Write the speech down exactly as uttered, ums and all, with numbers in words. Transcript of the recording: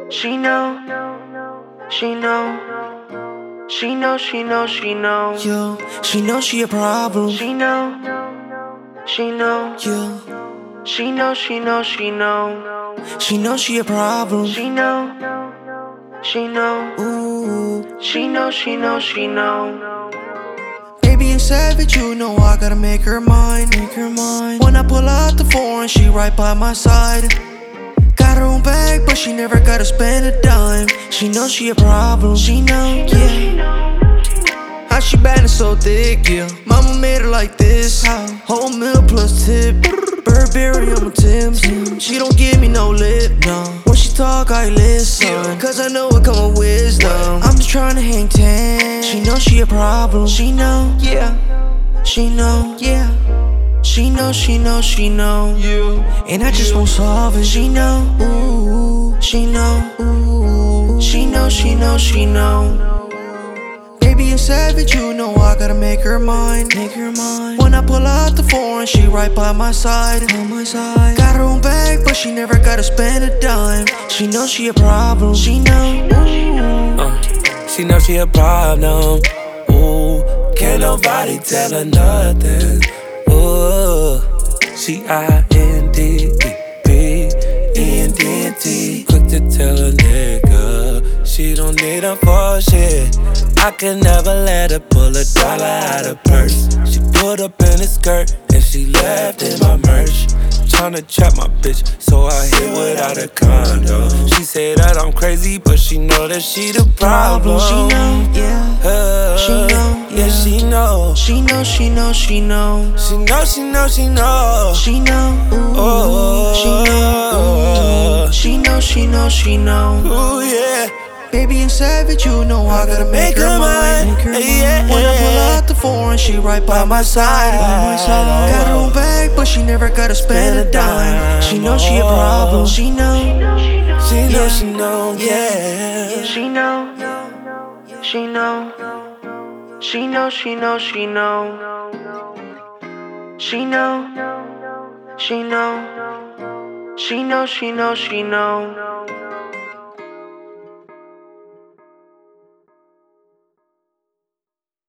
She know, she know, she know, she know, she know. Yo, she know she a problem. She know, she know, Yo, she know, she know, she know. she know she a problem. She know, she know, Ooh, she know, she know, she know. baby and savage, you know I gotta make her mine. Make her mine. When I pull out the foreign, she right by my side. Got her own bag, but she never gotta spend a dime. She know she a problem. She know, yeah. How she bad and so thick, yeah. Mama made her like this. How? Whole meal plus tip. Burberry on my Tim's. She don't give me no lip, no. When she talk, I listen. Cause I know it come with wisdom. I'm just tryna hang ten. She know she a problem. She know, yeah. She know, yeah. She know, she know, she know. You, And I just won't solve it. She know, ooh. She know, ooh. She know, she know, she know. Baby and savage, you know I gotta make her mine. Make her mine. When I pull out the foreign, she right by my side. On my side. Got her own bag, but she never gotta spend a dime. She know she a problem. She know, ooh. Uh, she know she a problem. Ooh, can't nobody tell her nothing. Ooh, she I N D P E N D T. Quick to tell a nigga she don't need her for shit. I could never let her pull a dollar out of purse. She pulled up in a skirt and she left in my merch. Tryna trap my bitch, so I hit without a condo. She say that I'm crazy, but she know that she the problem. She know, yeah. Uh, She know, yeah, she know. She know, she know, she know. She know, she know, she know. She know, ooh. Oh, She know, ooh. She know, she know, she know. Ooh, yeah. Baby and savage, you know I gotta make, Make her her mine. mine. Make her mine. Yeah. When I pull out the foreign, she right by my side. By my side. Got her own bag, but she never gotta spend a dime. She know she a problem. She know, She know, yeah. she know, yeah. she know, she know, she know, she know, she know. She know, she know, she know, she know, she know.